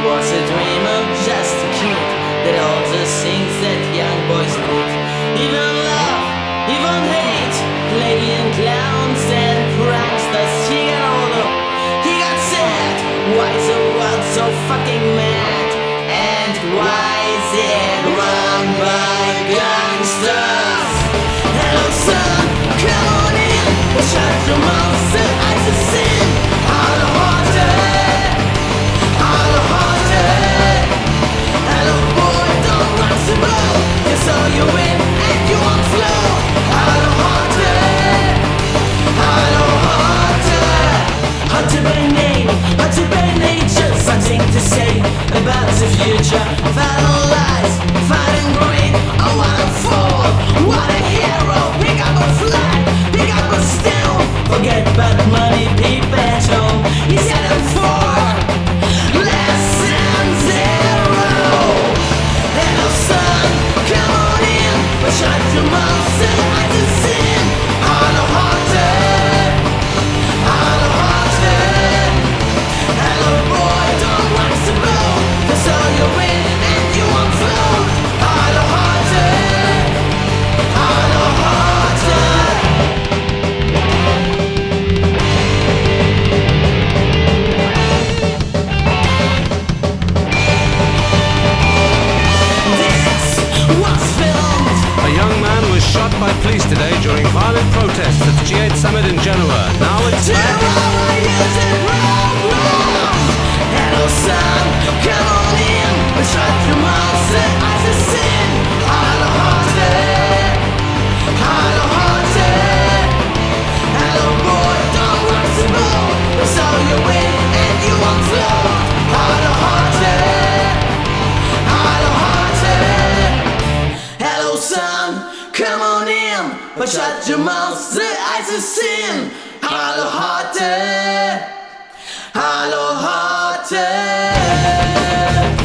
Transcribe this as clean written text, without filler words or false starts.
was a dreamer, just a kid. Did all the things that young boys did. Even love, even hate, playing clowns and pranksters. He got older, he got sad. Why is the world so fucking mad? And why is it run by gangsters? Hello son, come on in. Shut your mouth, the eyes of sin. All hearted, all hearted. Hello boy, don't rock the boat. You saw you win and you won't flow. All hearted, all hearted. Hunted by name, hunted by nature. Something to say about the future. Final lies, fighting greed. Oh what a fool, what a hero. Pick up a flag, pick up a stone. Forget about money, peep at home. He's headed for lesson zero. Hello son, come on in. But shut your mouth, say I just sin. Hard-hearted, hard-hearted. Hello boy, don't rock the boat. That's all you win and you won't float. Hard-hearted, hard-hearted. A young man was shot by police today during violent protests at the G8 summit in Genoa. Now it's back. Hello son, come on in. Shut your mouth, say I just sin. Hard-hearted, hard-hearted. Hello boy, don't rock the boat. That's all you win and you won't float. Hard-hearted, hard-hearted. Hello son, come on in. But shut your mouth, the eyes of sin. Hard-hearted, hard-hearted.